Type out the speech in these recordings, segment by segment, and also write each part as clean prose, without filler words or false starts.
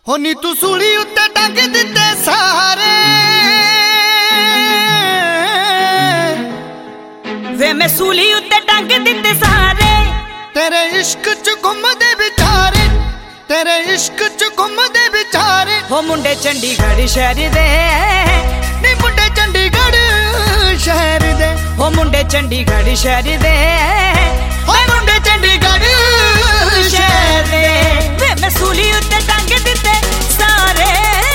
हो नी तू सूली उत्ते टंग दिते सारे वे मैं सूली उत्ते टंग दिते सारे तेरे इश्क च घुमदे विचारे तेरे इश्क च घुमदे विचारे हो मुंडे चंडीगढ़ शहर दे नी मुंडे चंडीगढ़ शहर दे हो मुंडे चंडीगढ़ शहर दे हो मुंडे चंडीगढ़ शहर दे वे मैं सूली उत्ते टंग दिते सारे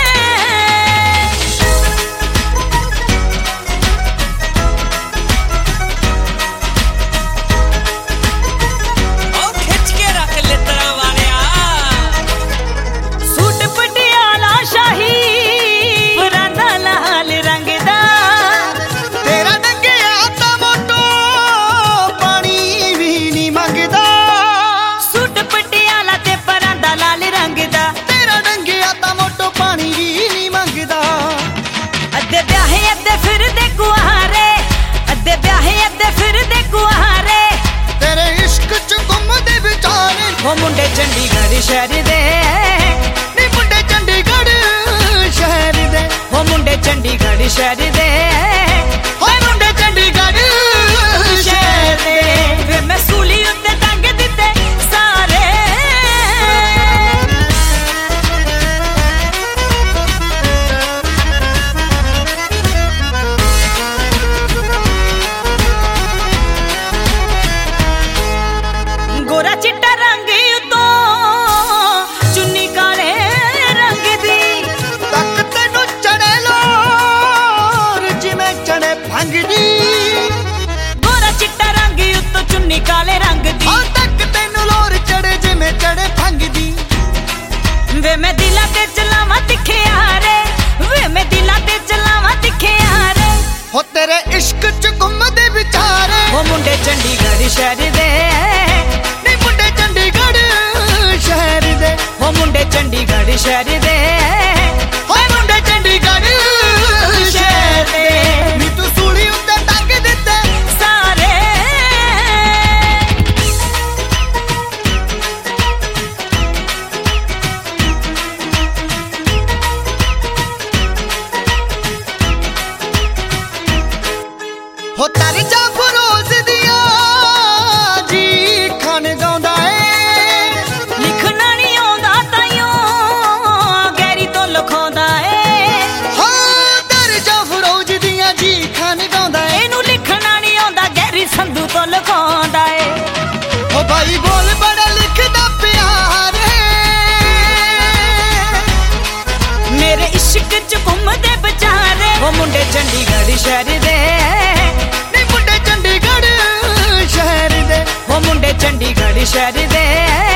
हो मुंडे चंडीगढ़ शहर दे नी मुंडे चंडीगढ़ शहर दे हो मुंडे चंडीगढ़ शहर दे हो मुंडे चंडीगढ़ शहर दे वे मैं सूली उत्ते टंग दिते सारे गोरा चिट्टा काले रंग दी तक तेनू लोर चढ़े जिमें चढ़े भंग दी वे मैं दिला ते चलावा तिखे यारे वे मैं दिला ते चलावा तिखे यारे हो तेरे इश्क च घुमदे विचारे हो मुंडे चंडीगढ़ शहर दे नी मुंडे चंडीगढ़ शहर दे हो मुंडे चंडीगढ़ शहर दे हो मुंडे चंडीगढ़ शहर दे नी तू सूली उत्ते टंग दिते सारे हो तारी जा फरोज दिया जी खान गाउंदा है लिखना नहीं आउंदा ताइयों गैरी तो लिखाउंदा है हो तारी जा फरोज दिया जी खान गाउंदा है इनू लिखना नहीं आउंदा गैरी संधू तो लिखाउंदा है हो भाई बोल बड़ा लिखदा प्यार है मेरे इश्क च घुमदे बेचारे हो मुंडे चंडीगढ़ शहर दे नी मुंडे चंडीगढ़ शहर दे हो मुंडे चंडीगढ़ शहर दे